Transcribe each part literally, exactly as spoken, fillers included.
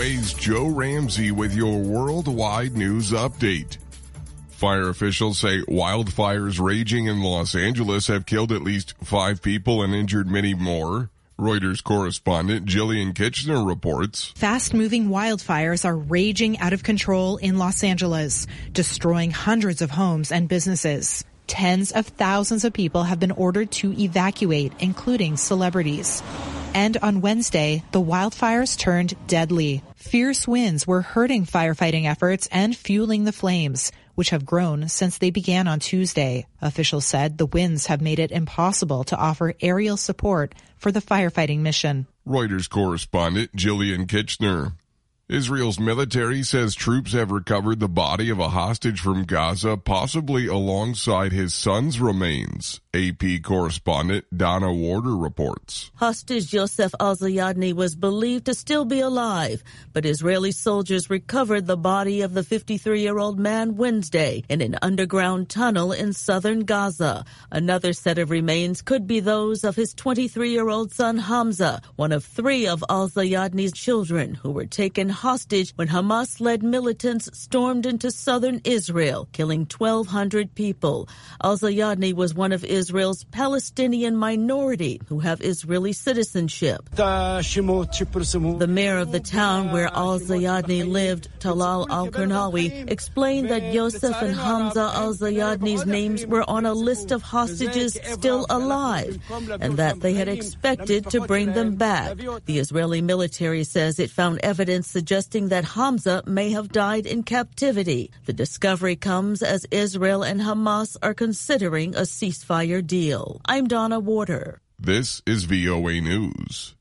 O A's Joe Ramsey with your worldwide news update. Fire officials say wildfires raging in Los Angeles have killed at least five people and injured many more. Reuters correspondent Jillian Kitchener reports. Fast-moving wildfires are raging out of control in Los Angeles, destroying hundreds of homes and businesses. Tens of thousands of people have been ordered to evacuate, including celebrities. And on Wednesday, the wildfires turned deadly. Fierce winds were hurting firefighting efforts and fueling the flames, which have grown since they began on Tuesday. Officials said the winds have made it impossible to offer aerial support for the firefighting mission. Reuters correspondent Jillian Kitchener. Israel's military says troops have recovered the body of a hostage from Gaza, possibly alongside his son's remains. A P correspondent Donna Warder reports. Hostage Yosef Al-Zayadni was believed to still be alive, but Israeli soldiers recovered the body of the fifty-three-year-old man Wednesday in an underground tunnel in southern Gaza. Another set of remains could be those of his twenty-three-year-old son Hamza, one of three of Al-Zayadni's children who were taken hostage when Hamas-led militants stormed into southern Israel, killing twelve hundred people. Al-Zayadni was one of Israel's Palestinian minority who have Israeli citizenship. The mayor of the town where Al-Zayadni lived, Talal Al-Karnawi, explained that Yosef and Hamza Al-Zayadni's names were on a list of hostages still alive and that they had expected to bring them back. The Israeli military says it found evidence suggesting that Hamza may have died in captivity. The discovery comes as Israel and Hamas are considering a ceasefire deal. I'm Donna Warder. This is V O A News.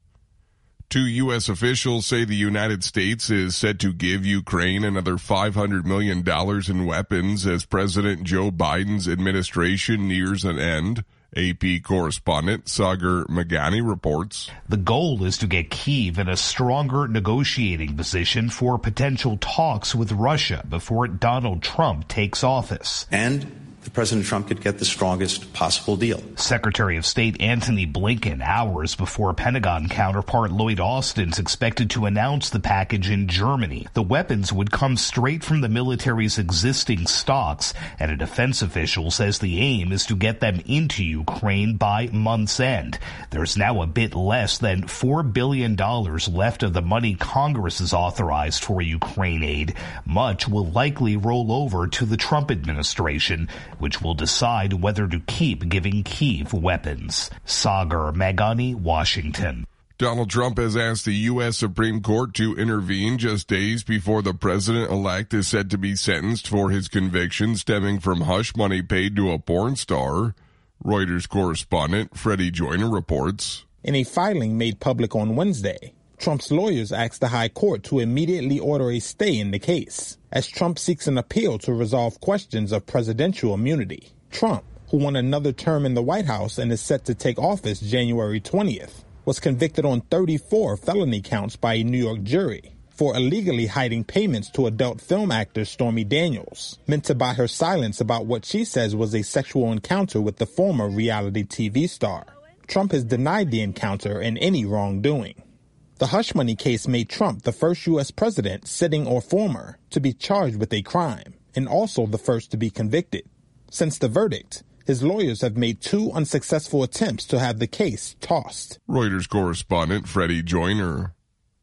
Two U S officials say the United States is set to give Ukraine another five hundred million dollars in weapons as President Joe Biden's administration nears an end. A P correspondent Sagar Meghani reports. The goal is to get Kyiv in a stronger negotiating position for potential talks with Russia before Donald Trump takes office. And the President Trump could get the strongest possible deal. Secretary of State Antony Blinken, hours before Pentagon counterpart Lloyd Austin's expected to announce the package in Germany. The weapons would come straight from the military's existing stocks, and a defense official says the aim is to get them into Ukraine by month's end. There's now a bit less than four billion dollars left of the money Congress has authorized for Ukraine aid. Much will likely roll over to the Trump administration, which will decide whether to keep giving Kyiv weapons. Sagar Meghani, Washington. Donald Trump has asked the U S Supreme Court to intervene just days before the president-elect is set to be sentenced for his conviction stemming from hush money paid to a porn star. Reuters correspondent Freddie Joyner reports. In a filing made public on Wednesday, Trump's lawyers asked the High Court to immediately order a stay in the case, as Trump seeks an appeal to resolve questions of presidential immunity. Trump, who won another term in the White House and is set to take office January twentieth, was convicted on thirty-four felony counts by a New York jury for illegally hiding payments to adult film actor Stormy Daniels, meant to buy her silence about what she says was a sexual encounter with the former reality T V star. Trump has denied the encounter and any wrongdoing. The hush money case made Trump the first U S president, sitting or former, to be charged with a crime, and also the first to be convicted. Since the verdict, his lawyers have made two unsuccessful attempts to have the case tossed. Reuters correspondent Freddie Joyner.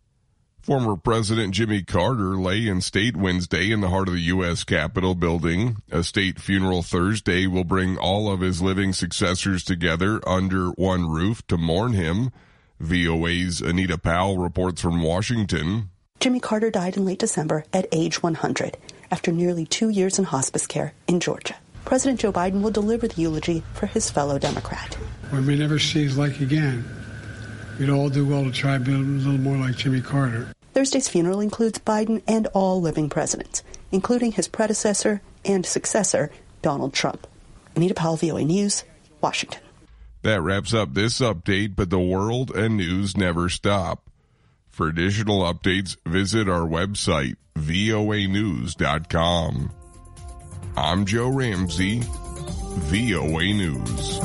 Former President Jimmy Carter lay in state Wednesday in the heart of the U S Capitol building. A state funeral Thursday will bring all of his living successors together under one roof to mourn him. V O A's Anita Powell reports from Washington. Jimmy Carter died in late December at age one hundred after nearly two years in hospice care in Georgia. President Joe Biden will deliver the eulogy for his fellow Democrat. We may never see his like again. We'd all do well to try to be a little more like Jimmy Carter. Thursday's funeral includes Biden and all living presidents, including his predecessor and successor, Donald Trump. Anita Powell, V O A News, Washington. That wraps up this update, but the world and news never stop. For additional updates, visit our website, V O A news dot com. I'm Joe Ramsey, V O A News.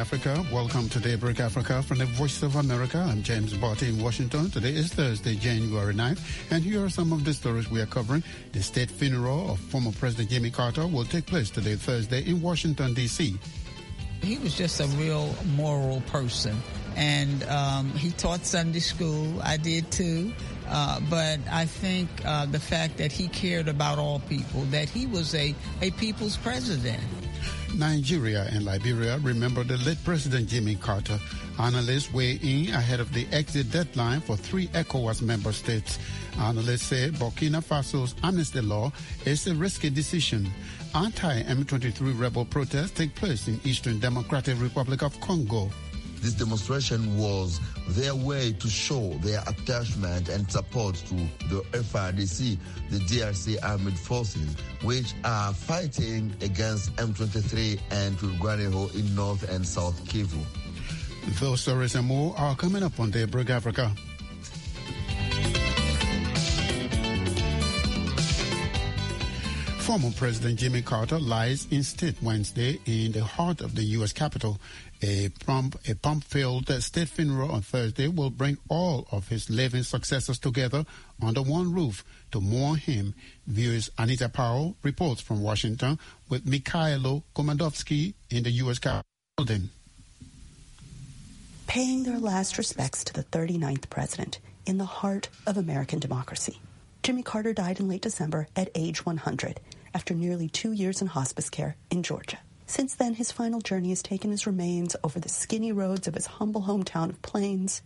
Africa. Welcome to Daybreak Africa from the Voice of America. I'm James Barty in Washington. Today is Thursday, January ninth, and here are some of the stories we are covering. The state funeral of former President Jimmy Carter will take place today, Thursday, in Washington, D C He was just a real moral person, and um, he taught Sunday school. I did too. Uh, but I think uh, the fact that he cared about all people, that he was a, a people's president. Nigeria and Liberia remember the late President Jimmy Carter. Analysts weigh in ahead of the exit deadline for three ECOWAS member states. Analysts say Burkina Faso's amnesty law is a risky decision. Anti-M twenty-three rebel protests take place in Eastern Democratic Republic of Congo. This demonstration was their way to show their attachment and support to the F A R D C, the D R C armed forces, which are fighting against M twenty-three and Twirwaneho in North and South Kivu. Those stories and more are coming up on Daybreak Africa. Former President Jimmy Carter lies in state Wednesday in the heart of the U S Capitol. A pomp, a pomp-filled state funeral on Thursday will bring all of his living successors together under one roof to mourn him. V O's Anita Powell reports from Washington with Mikhailo Komandovsky in the U S Capitol building. Paying their last respects to the thirty-ninth president in the heart of American democracy. Jimmy Carter died in late December at age one hundred after nearly two years in hospice care in Georgia. Since then, his final journey has taken his remains over the skinny roads of his humble hometown of Plains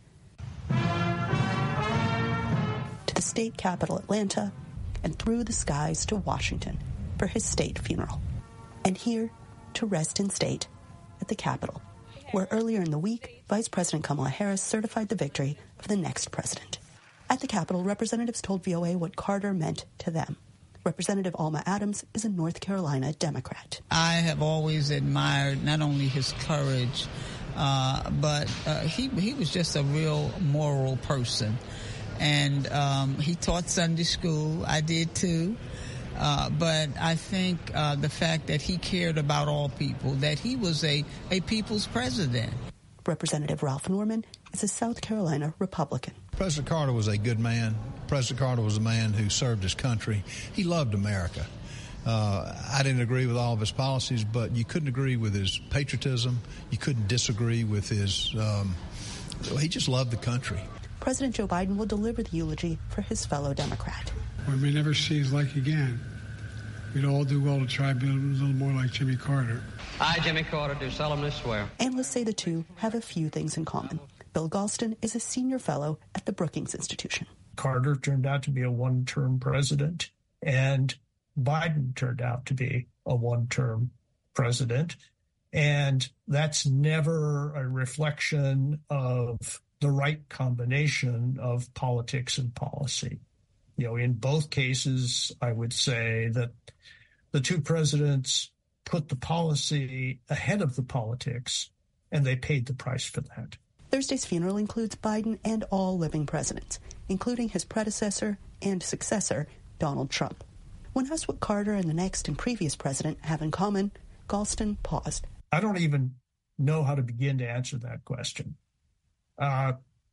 to the state capital, Atlanta, and through the skies to Washington for his state funeral. And here to rest in state at the Capitol, where earlier in the week, Vice President Kamala Harris certified the victory of the next president. At the Capitol, representatives told V O A what Carter meant to them. Representative Alma Adams is a North Carolina Democrat. I have always admired not only his courage, uh, but uh, he he was just a real moral person. And um, he taught Sunday school. I did too. Uh, but I think uh, the fact that he cared about all people, that he was a, a people's president. Representative Ralph Norman is a South Carolina Republican. President Carter was a good man. President Carter was a man who served his country. He loved America. Uh, I didn't agree with all of his policies, but you couldn't agree with his patriotism. You couldn't disagree with his, um, he just loved the country. President Joe Biden will deliver the eulogy for his fellow Democrat. We may never see his like again. We'd all do well to try to be a little more like Jimmy Carter. I, Jimmy Carter, do solemnly swear. Analysts say the two have a few things in common. Bill Galston is a senior fellow at the Brookings Institution. Carter turned out to be a one-term president, and Biden turned out to be a one-term president. And that's never a reflection of the right combination of politics and policy. You know, in both cases, I would say that the two presidents put the policy ahead of the politics, and they paid the price for that. Thursday's funeral includes Biden and all living presidents, including his predecessor and successor, Donald Trump. When asked what Carter and the next and previous president have in common, Galston paused. I don't even know how to begin to answer that question. Uh,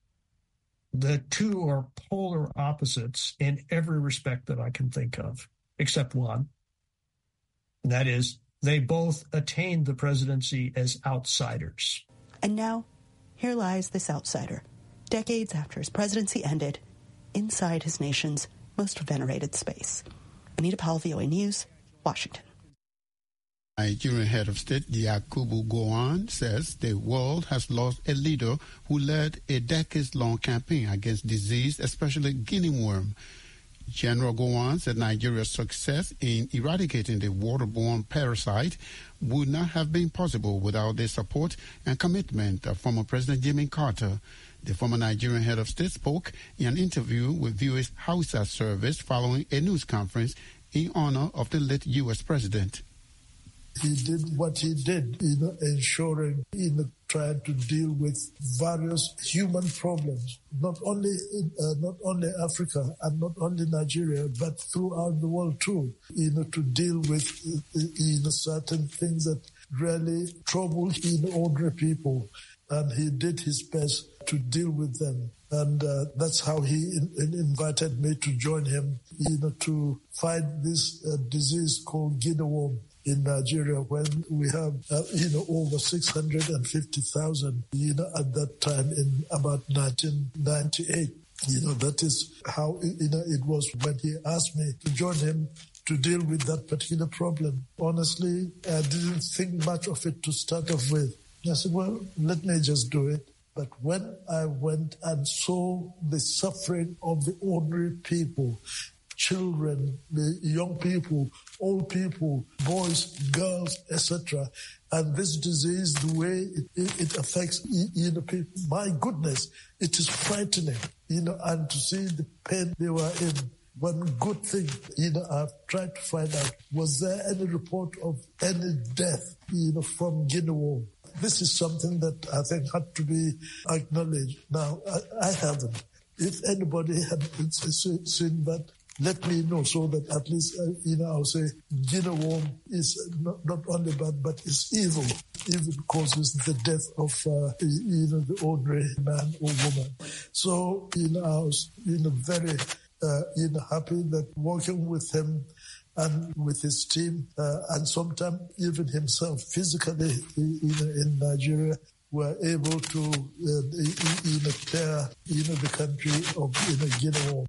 the two are polar opposites in every respect that I can think of, except one. And that is, they both attained the presidency as outsiders. And now, here lies this outsider, decades after his presidency ended, inside his nation's most venerated space. Anita Powell, V O A News, Washington. Nigerian head of state Yakubu Gowon says the world has lost a leader who led a decades-long campaign against disease, especially guinea worm. General Gowon said Nigeria's success in eradicating the waterborne parasite would not have been possible without the support and commitment of former President Jimmy Carter. The former Nigerian head of state spoke in an interview with V O A's Hausa service following a news conference in honor of the late U S president. He did what he did in ensuring, in trying to deal with various human problems, not only in, uh, not only Africa and not only Nigeria, but throughout the world too. You know, to deal with uh, you know certain things that really troubled in ordinary people, and he did his best to deal with them. And uh, that's how he in, in invited me to join him, you know, to fight this uh, disease called Guinea worm in Nigeria, when we have, uh, you know, over six hundred fifty thousand, you know, at that time in about nineteen ninety-eight. You know, that is how, you know, it was when he asked me to join him to deal with that particular problem. Honestly, I didn't think much of it to start off with. I said, well, let me just do it. But when I went and saw the suffering of the ordinary people, children, the young people, old people, boys, girls, et cetera, and this disease, the way it, it, it affects, you know, people, my goodness, it is frightening, you know, and to see the pain they were in. One good thing, you know, I've tried to find out, was there any report of any death, you know, from Guinea worm? This is something that I think had to be acknowledged. Now, I, I haven't. If anybody had seen that, let me know so that at least, uh, you know, I'll say Guinea worm is not, not only bad, but it's evil. Even causes the death of, uh, you know, the ordinary man or woman. So, you know, I was, you know, very, uh, you know, happy that working with him and with his team, uh, and sometimes even himself physically, you know, in Nigeria, were able to, uh, you know, clear, you know, the country of, you know, Guinea worm.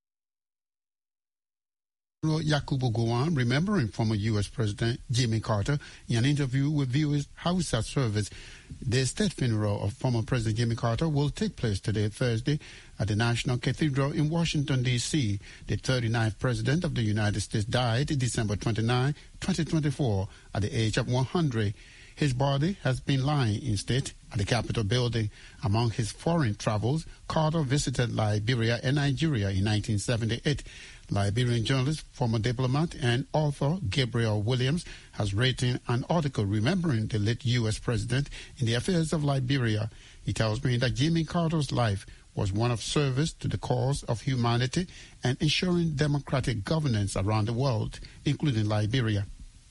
Yakubu Gowon, remembering former U S President Jimmy Carter in an interview with viewers Hausa Service. The state funeral of former President Jimmy Carter will take place today, Thursday, at the National Cathedral in Washington, D C The thirty-ninth President of the United States died December twenty-ninth, twenty twenty-four, at the age of one hundred. His body has been lying in state at the Capitol building. Among his foreign travels, Carter visited Liberia and Nigeria in nineteen seventy-eight. Liberian journalist, former diplomat, and author Gabriel Williams has written an article remembering the late U S president in the affairs of Liberia. He tells me that Jimmy Carter's life was one of service to the cause of humanity and ensuring democratic governance around the world, including Liberia.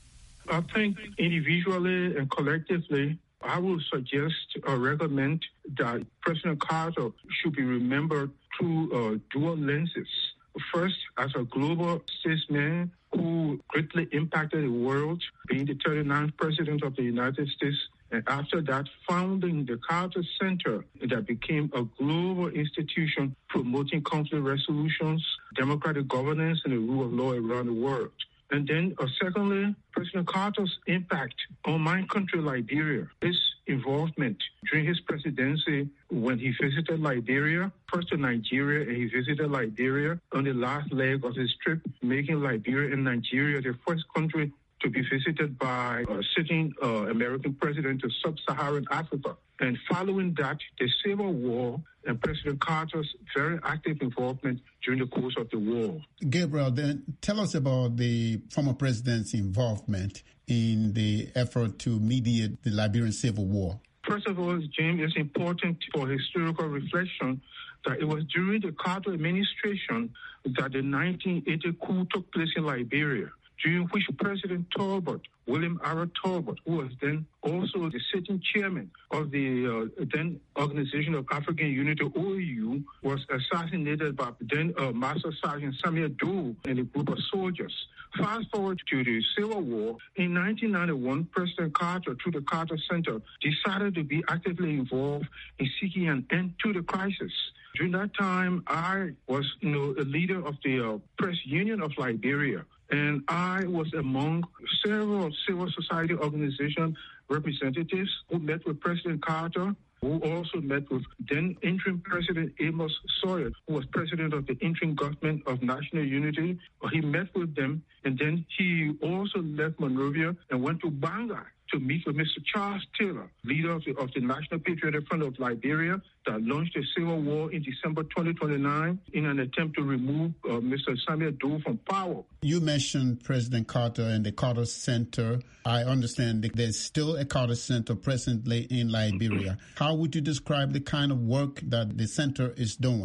I think individually and collectively, I would suggest or recommend that President Carter should be remembered through uh, dual lenses. First, as a global statesman who greatly impacted the world, being the thirty-ninth President of the United States, and after that, founding the Carter Center that became a global institution promoting conflict resolutions, democratic governance, and the rule of law around the world. And then, uh, secondly, President Carter's impact on my country, Liberia, his involvement during his presidency when he visited Liberia, first to Nigeria, and he visited Liberia on the last leg of his trip, making Liberia and Nigeria the first country to be visited by a sitting uh, American president to sub-Saharan Africa. And following that, the Civil War and President Carter's very active involvement during the course of the war. Gabriel, then tell us about the former president's involvement in the effort to mediate the Liberian Civil War. First of all, James, it's important for historical reflection that it was during the Carter administration that the nineteen eighty coup took place in Liberia, during which President Talbot, William R. Talbot, who was then also the sitting chairman of the uh, then Organization of African Unity, O A U, was assassinated by then uh, Master Sergeant Samuel Doe and a group of soldiers. Fast forward to the Civil War. In nineteen ninety-one, President Carter, through the Carter Center, decided to be actively involved in seeking an end to the crisis. During that time, I was, you know, a leader of the uh, Press Union of Liberia. And I was among several civil society organization representatives who met with President Carter, who also met with then interim President Amos Sawyer, who was president of the interim government of national unity. He met with them, and then he also left Monrovia and went to Bangor to meet with Mister Charles Taylor, leader of the, of the National Patriotic Front of Liberia, that launched a civil war in December twenty twenty-nine in an attempt to remove uh, Mister Samuel Doe from power. You mentioned President Carter and the Carter Center. I understand that there's still a Carter Center presently in Liberia. How would you describe the kind of work that the center is doing?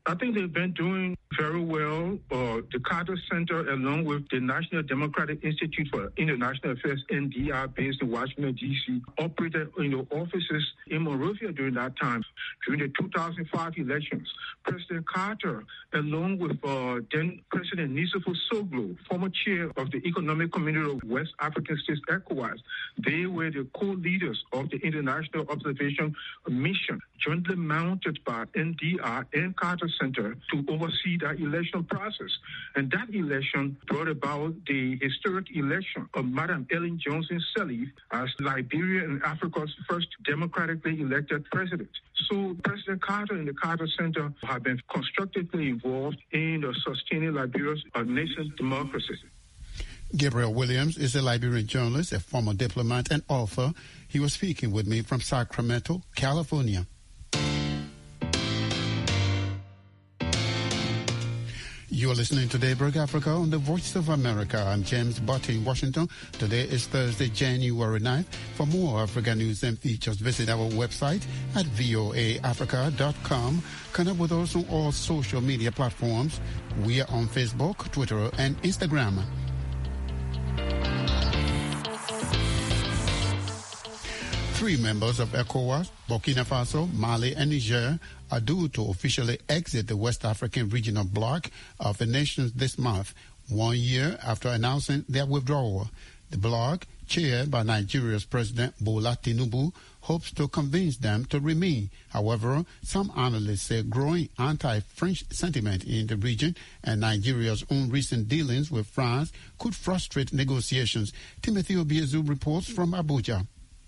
I think they've been doing very well. Uh, the Carter Center, along with the National Democratic Institute for International Affairs, N D I, based in Washington, D C, operated you know, offices in Monrovia during that time. During the two thousand five elections, President Carter, along with uh, then President Nicéphore Soglo, former chair of the Economic Community of West African States, ECOWAS, they were the co-leaders of the International Observation Mission, jointly mounted by N D I and Carter Center to oversee that election process. And that election brought about the historic election of Madam Ellen Johnson Sirleaf as Liberia and Africa's first democratically elected president. So President Carter and the Carter Center have been constructively involved in sustaining Liberia's nascent democracy. Gabriel Williams is a Liberian journalist, a former diplomat and author. He was speaking with me from Sacramento, California. You are listening to Daybreak Africa on the Voice of America. I'm James Butte in Washington. Today is Thursday, January ninth. For more African news and features, visit our website at voa africa dot com. Connect with us on all social media platforms. We are on Facebook, Twitter, and Instagram. Three members of ECOWAS, Burkina Faso, Mali, and Niger are due to officially exit the West African regional bloc of the nations this month, one year after announcing their withdrawal. The bloc, chaired by Nigeria's President Bola Tinubu, hopes to convince them to remain. However, some analysts say growing anti-French sentiment in the region and Nigeria's own recent dealings with France could frustrate negotiations. Timothy Obiezu reports from Abuja.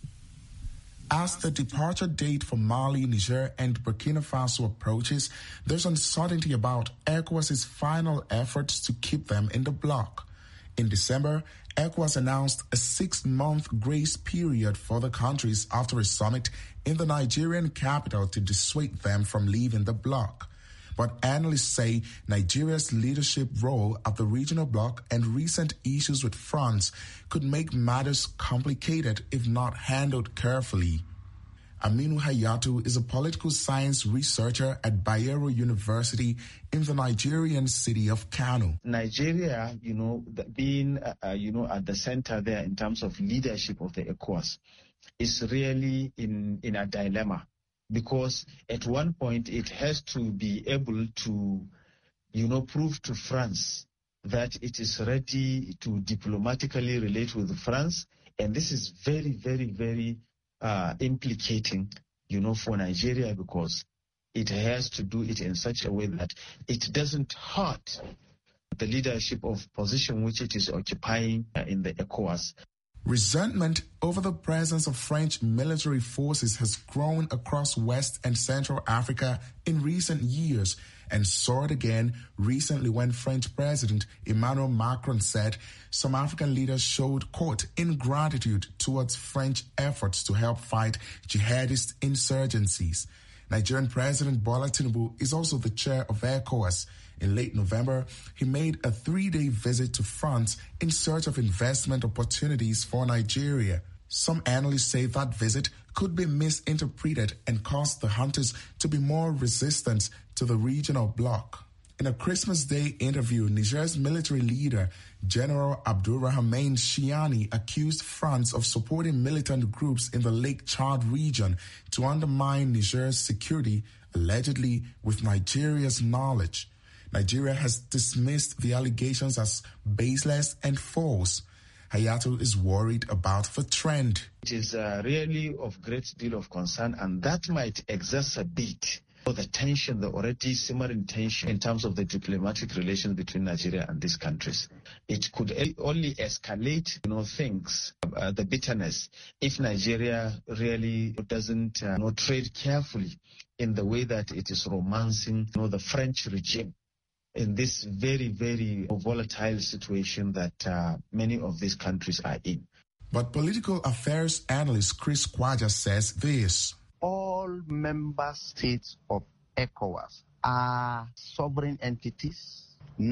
As the departure date for Mali, Niger, and Burkina Faso approaches, there's uncertainty about ECOWAS's final efforts to keep them in the bloc. In December, ECOWAS announced a six-month grace period for the countries after a summit in the Nigerian capital to dissuade them from leaving the bloc. But analysts say Nigeria's leadership role at the regional bloc and recent issues with France could make matters complicated if not handled carefully. Aminu Hayatu is a political science researcher at Bayero University in the Nigerian city of Kano. Nigeria, you know, being, uh, you know, at the center there in terms of leadership of the ECOWAS is really in, in a dilemma. Because at one point it has to be able to, you know, prove to France that it is ready to diplomatically relate with France. And this is very, very, very uh, implicating, you know, for Nigeria because it has to do it in such a way that it doesn't hurt the leadership of position which it is occupying in the ECOWAS. Resentment over the presence of French military forces has grown across West and Central Africa in recent years and soared again recently when French President Emmanuel Macron said some African leaders showed, quote, ingratitude towards French efforts to help fight jihadist insurgencies. Nigerian President Bola Tinubu is also the chair of ECOWAS. In late November, he made a three-day visit to France in search of investment opportunities for Nigeria. Some analysts say that visit could be misinterpreted and cause the hunters to be more resistant to the regional bloc. In a Christmas Day interview, Niger's military leader, General Abdurrahman Chiani, accused France of supporting militant groups in the Lake Chad region to undermine Niger's security, allegedly with Nigeria's knowledge. Nigeria has dismissed the allegations as baseless and false. Hayatu is worried about the trend. It is uh, really of great deal of concern, and that might exacerbate the tension, the already simmering tension in terms of the diplomatic relations between Nigeria and these countries. It could only escalate, you know, things, uh, the bitterness, if Nigeria really doesn't uh, you know, trade carefully in the way that it is romancing, you know, the French regime in this very, very volatile situation that uh, many of these countries are in. But political affairs analyst Chris Kwaja says this. All member states of ECOWAS are sovereign entities.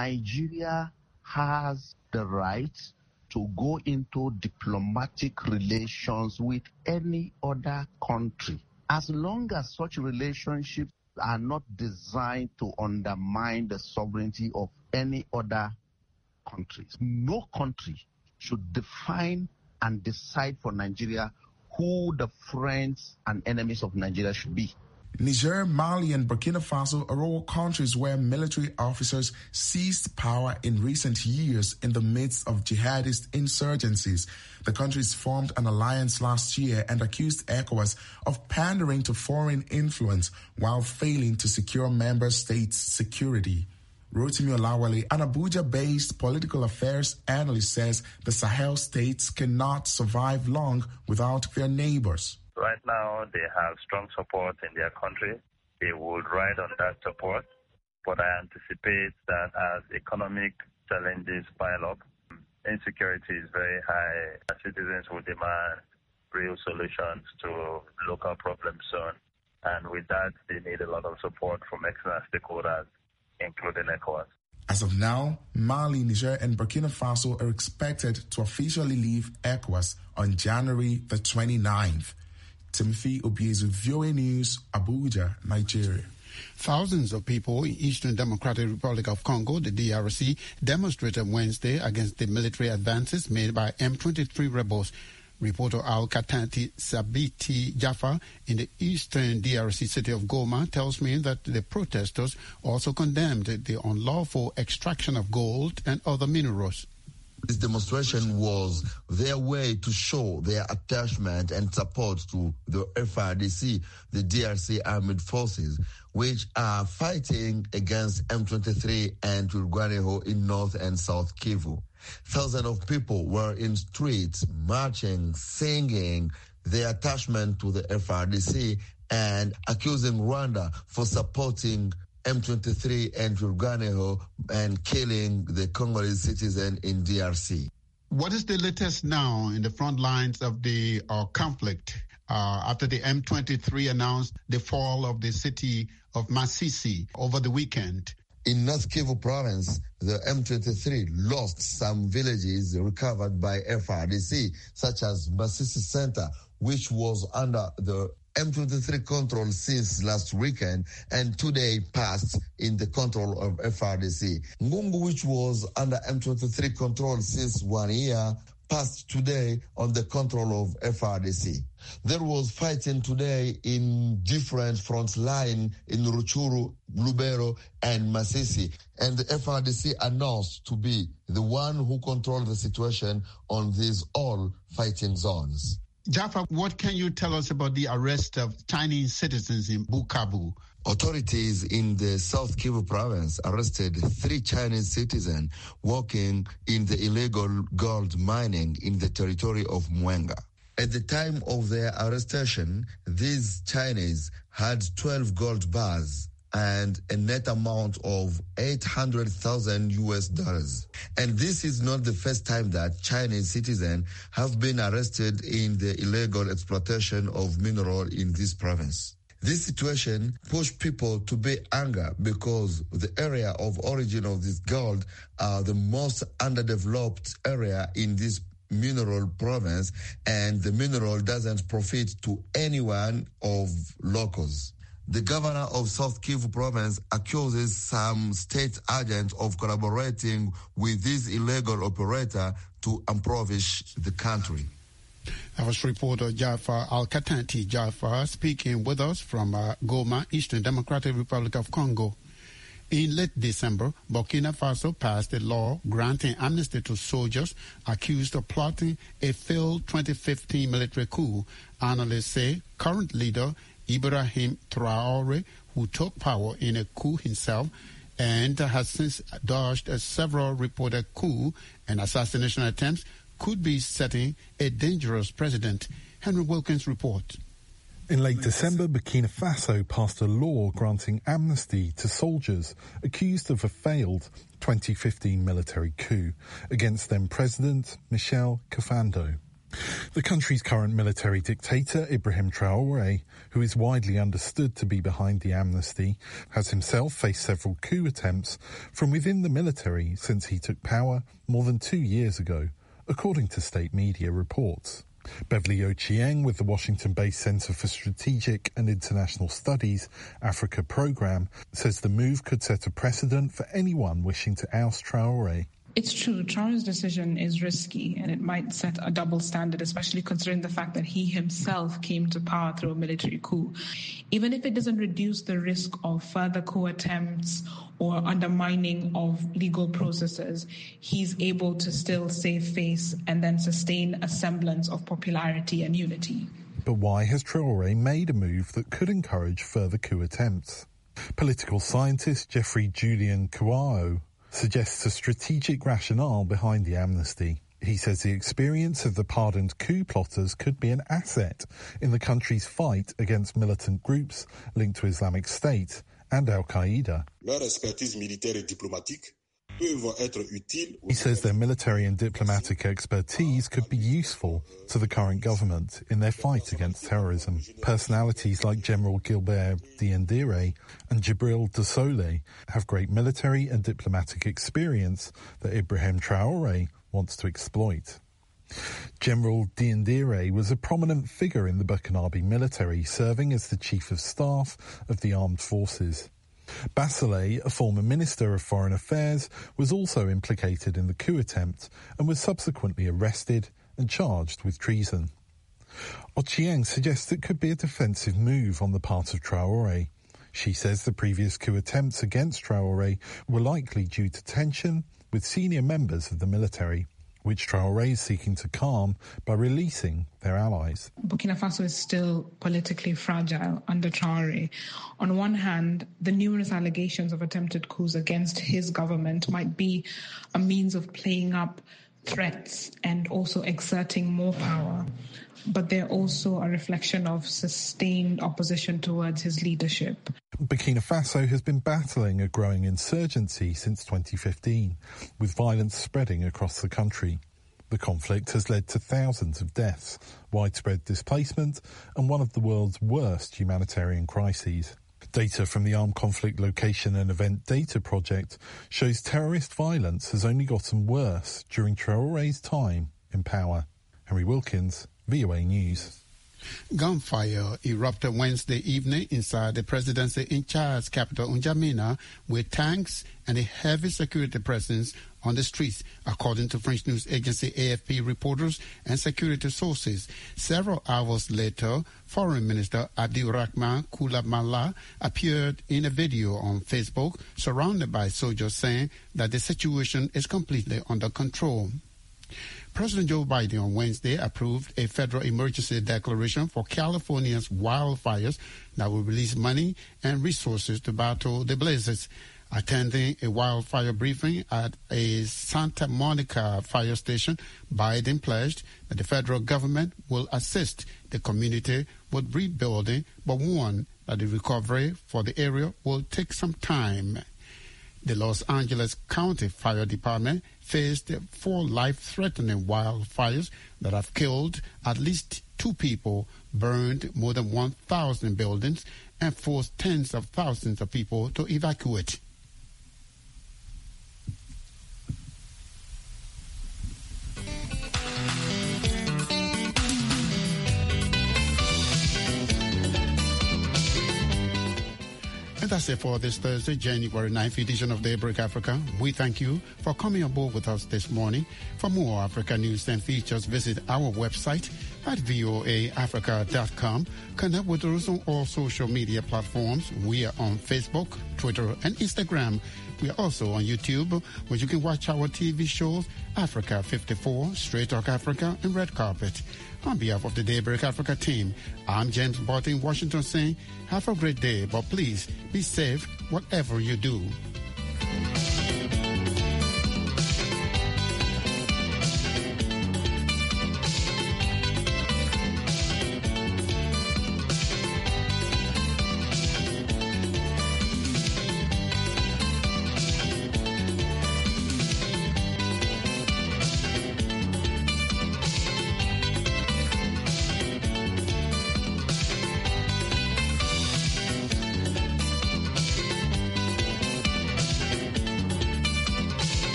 Nigeria has the right to go into diplomatic relations with any other country, as long as such relationships are not designed to undermine the sovereignty of any other countries. No country should define and decide for Nigeria who the friends and enemies of Nigeria should be. Niger, Mali, and Burkina Faso are all countries where military officers seized power in recent years in the midst of jihadist insurgencies. The countries formed an alliance last year and accused ECOWAS of pandering to foreign influence while failing to secure member states' security. Rotimi Olawale, an Abuja-based political affairs analyst, says the Sahel states cannot survive long without their neighbors. Right now, they have strong support in their country. They would ride on that support. But I anticipate that as economic challenges pile up, insecurity is very high. Citizens will demand real solutions to local problems soon. And with that, they need a lot of support from external stakeholders, including ECOWAS. As of now, Mali, Niger, and Burkina Faso are expected to officially leave ECOWAS on January the twenty-ninth. Timothy Obiezu, V O A News, Abuja, Nigeria. Thousands of people in Eastern Democratic Republic of Congo, the D R C, demonstrated Wednesday against the military advances made by M twenty-three rebels. Reporter Al-Katanti Sabiti Jaffa in the eastern D R C city of Goma tells me that the protesters also condemned the unlawful extraction of gold and other minerals. This demonstration was their way to show their attachment and support to the F R D C, the D R C armed forces, which are fighting against M twenty-three and Twirwaneho in North and South Kivu. Thousands of people were in streets marching, singing their attachment to the F R D C and accusing Rwanda for supporting M twenty-three and Twirwaneho and killing the Congolese citizen in D R C. What is the latest now in the front lines of the uh, conflict uh, after the M twenty-three announced the fall of the city of Masisi over the weekend? In North Kivu province, the M twenty-three lost some villages recovered by F R D C, such as Masisi Center, which was under the M twenty-three control since last weekend and today passed in the control of F R D C. Ngungu, which was under M twenty-three control since one year, passed today on the control of F R D C. There was fighting today in different front line in Ruchuru, Lubero, and Masisi, and the F R D C announced to be the one who controlled the situation on these all fighting zones. Jaffa, what can you tell us about the arrest of Chinese citizens in Bukavu? Authorities in the South Kivu province arrested three Chinese citizens working in the illegal gold mining in the territory of Mwenga. At the time of their arrestation, these Chinese had twelve gold bars and a net amount of eight hundred thousand U S dollars. And this is not the first time that Chinese citizens have been arrested in the illegal exploitation of mineral in this province. This situation pushed people to be angry because the area of origin of this gold are the most underdeveloped area in this mineral province, and the mineral doesn't profit to anyone of locals. The governor of South Kivu province accuses some state agents of collaborating with this illegal operator to impoverish the country. That was reporter Jaffa Al-Katanti Jaffa speaking with us from uh, Goma, Eastern Democratic Republic of Congo. In late December, Burkina Faso passed a law granting amnesty to soldiers accused of plotting a failed twenty fifteen military coup. Analysts say current leader Ibrahim Traore, who took power in a coup himself and has since dodged several reported coup and assassination attempts, could be setting a dangerous precedent. Henry Wilkins reports. In late December, Burkina Faso passed a law granting amnesty to soldiers accused of a failed twenty fifteen military coup against then President Michel Kafando. The country's current military dictator, Ibrahim Traore, who is widely understood to be behind the amnesty, has himself faced several coup attempts from within the military since he took power more than two years ago, according to state media reports. Beverly Ochieng with the Washington-based Center for Strategic and International Studies Africa program says the move could set a precedent for anyone wishing to oust Traoré. It's true, Traoré's decision is risky and it might set a double standard, especially considering the fact that he himself came to power through a military coup. Even if it doesn't reduce the risk of further coup attempts or undermining of legal processes, he's able to still save face and then sustain a semblance of popularity and unity. But why has Traoré made a move that could encourage further coup attempts? Political scientist Jeffrey Julian Kouao suggests a strategic rationale behind the amnesty. He says the experience of the pardoned coup plotters could be an asset in the country's fight against militant groups linked to Islamic State and Al-Qaeda. Leur expertise militaire et diplomatique peuvent être utiles. He says their military and diplomatic expertise could be useful to the current government in their fight against terrorism. Personalities like General Gilbert Diendéré and Djibril Dessole have great military and diplomatic experience that Ibrahim Traoré wants to exploit. General Diendéré was a prominent figure in the Burkinabe military, serving as the chief of staff of the armed forces. Bachelet, a former Minister of Foreign Affairs, was also implicated in the coup attempt and was subsequently arrested and charged with treason. Ochieng suggests it could be a defensive move on the part of Traoré. She says the previous coup attempts against Traoré were likely due to tension with senior members of the military, which Traoré is seeking to calm by releasing their allies. Burkina Faso is still politically fragile under Traoré. On one hand, the numerous allegations of attempted coups against his government might be a means of playing up threats and also exerting more power. But they're also a reflection of sustained opposition towards his leadership. Burkina Faso has been battling a growing insurgency since twenty fifteen, with violence spreading across the country. The conflict has led to thousands of deaths, widespread displacement, and one of the world's worst humanitarian crises. Data from the Armed Conflict Location and Event Data Project shows terrorist violence has only gotten worse during Traoré's time in power. Henry Wilkins, V O A News. Gunfire erupted Wednesday evening inside the presidency in Chad's capital, N'Djamena, with tanks and a heavy security presence on the streets, according to French news agency A F P reporters and security sources. Several hours later, Foreign Minister Abdirahman Koulamala appeared in a video on Facebook surrounded by soldiers, saying that the situation is completely under control. President Joe Biden on Wednesday approved a federal emergency declaration for California's wildfires that will release money and resources to battle the blazes. Attending a wildfire briefing at a Santa Monica fire station, Biden pledged that the federal government will assist the community with rebuilding, but warned that the recovery for the area will take some time. The Los Angeles County Fire Department faced four life-threatening wildfires that have killed at least two people, burned more than one thousand buildings, and forced tens of thousands of people to evacuate. And that's it for this Thursday, January ninth edition of Daybreak Africa. We thank you for coming aboard with us this morning. For more Africa news and features, visit our website at voa africa dot com. Connect with us on all social media platforms. We are on Facebook, Twitter, and Instagram. We are also on YouTube, where you can watch our T V shows, Africa fifty-four, Straight Talk Africa, and Red Carpet. On behalf of the Daybreak Africa team, I'm James Barton in Washington saying, have a great day, but please be safe whatever you do.